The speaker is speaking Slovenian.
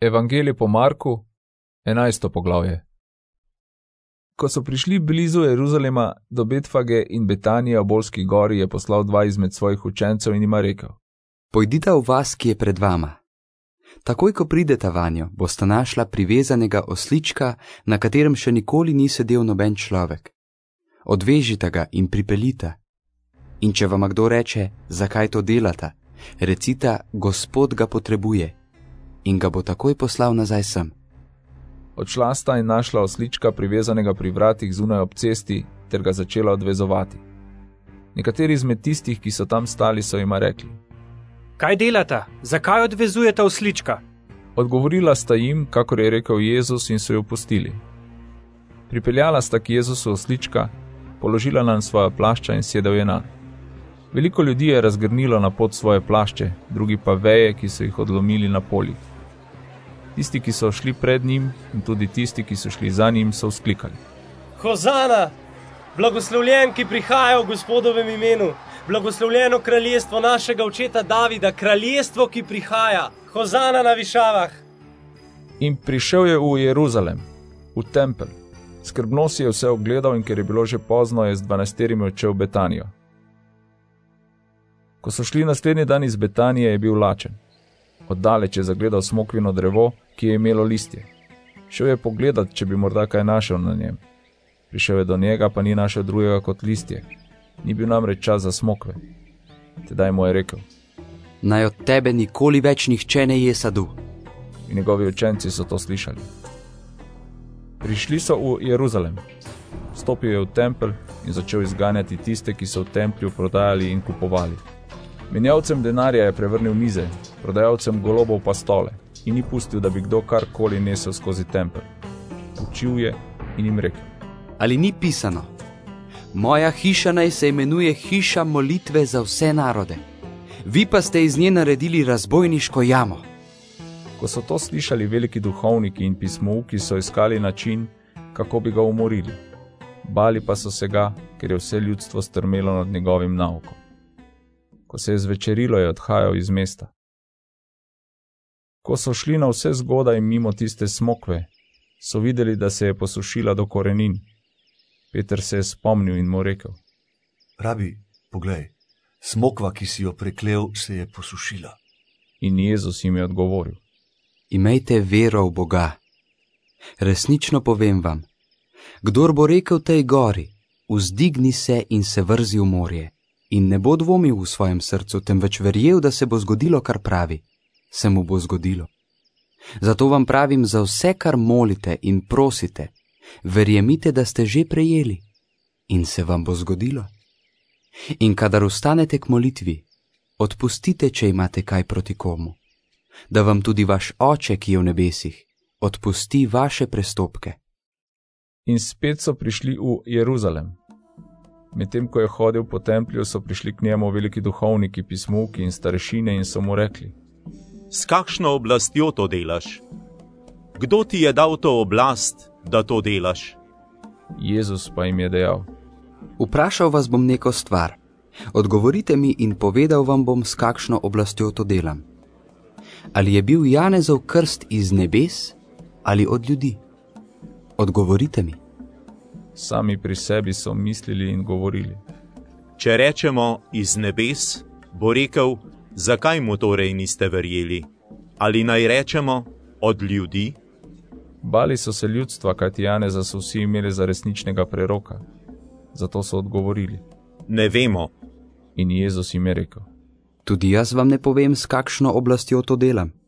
Evangelij po Marku, 11. poglavje. Ko so prišli blizu Jeruzalema do Betfage in Betanije v Bolski gori, je poslal 2 izmed svojih učencev in jima rekel: Pojdita v vas, ki je pred vama. Takoj, ko prideta vanjo, bosta našla privezanega oslička, na katerem še nikoli ni sedel noben človek. Odvežita ga in pripeljita. In če vam kdo reče, zakaj to delata, recita, Gospod ga potrebuje, in ga bo takoj poslal nazaj sem. Odšla sta in našla oslička privezanega pri vratih zunaj ob cesti, ter ga začela odvezovati. Nekateri izmed tistih, ki so tam stali, so jima rekli: Kaj delata? Zakaj odvezujete oslička? Odgovorila sta jim, kakor je rekel Jezus, in so jo pustili. Pripeljala sta k Jezusu oslička, položila nanj svoja plašča in sedel je nanj. Veliko ljudi je razgrnilo na pot svoje plašče, drugi pa veje, ki so jih odlomili na poljih. Tisti, ki so šli pred njim, in tudi tisti, ki so šli za njim, so vzklikali: Hozana, blagoslovljen, ki prihaja v Gospodovem imenu, blagoslovljeno kraljestvo našega očeta Davida, kraljestvo, ki prihaja, hozana na višavah. In prišel je v Jeruzalem, v tempelj. Skrbno si je vse ogledal in ker je bilo že pozno, je z 12 odšel v Betanijo. Ko so šli naslednji dan iz Betanije, je bil lačen. Oddaleč je zagledal smokvino drevo, ki je imelo listje. Šel je pogledat, če bi morda kaj našel na njem. Prišel je do njega, pa ni našel drugega kot listje. Ni bil namreč čas za smokve. Tedaj mu je rekel: Naj od tebe nikoli več nihče ne je sadu. In njegovi učenci so to slišali. Prišli so v Jeruzalem. Vstopil je v tempelj in začel izganjati tiste, ki so v templju prodajali in kupovali. Menjavcem denarja je prevrnil mize, prodajalcem golobov pa stole, in ni pustil, da bi kdo karkoli nesel skozi tempelj. Učil je in jim rekel: Ali ni pisano? Moja hiša naj se imenuje hiša molitve za vse narode. Vi pa ste iz nje naredili razbojniško jamo. Ko so to slišali, veliki duhovniki in pismouki so iskali način, kako bi ga umorili. Bali pa so se ga, ker je vse ljudstvo strmelo nad njegovim naukom. Ko se je zvečerilo, je odhajal iz mesta. Ko so šli na vse zgodaj mimo tiste smokve, so videli, da se je posušila do korenin. Peter se je spomnil in mu rekel: Rabi, poglej, smokva, ki si jo preklel, se je posušila. In Jezus jim je odgovoril: Imejte vero v Boga. Resnično povem vam, kdor bo rekel tej gori, vzdigni se in se vrzi v morje, in ne bo dvomil v svojem srcu, temveč verjel, da se bo zgodilo, kar pravi, se mu bo zgodilo. Zato vam pravim, za vse, kar molite in prosite, verjemite, da ste že prejeli, in se vam bo zgodilo. In kadar vstanete k molitvi, odpustite, če imate kaj proti komu, da vam tudi vaš Oče, ki je v nebesih, odpusti vaše prestopke. In spet so prišli v Jeruzalem. Medtem ko je hodil po templju, so prišli k njemu veliki duhovniki, pismouki in starešine in so mu rekli: S kakšno oblastjo to delaš? Kdo ti je dal to oblast, da to delaš? Jezus pa jim je dejal: Vprašal vas bom neko stvar. Odgovorite mi in povedal vam bom, s kakšno oblastjo to delam. Ali je bil Janezov krst iz nebes ali od ljudi? Odgovorite mi. Sami pri sebi so mislili in govorili: Če rečemo iz nebes, bo rekel, zakaj mu torej niste verjeli? Ali naj rečemo od ljudi? Bali so se ljudstva, kajti Janeza so vsi imeli za resničnega preroka. Zato so odgovorili: Ne vemo. In Jezus jim je rekel: Tudi jaz vam ne povem, s kakšno oblastjo to delam.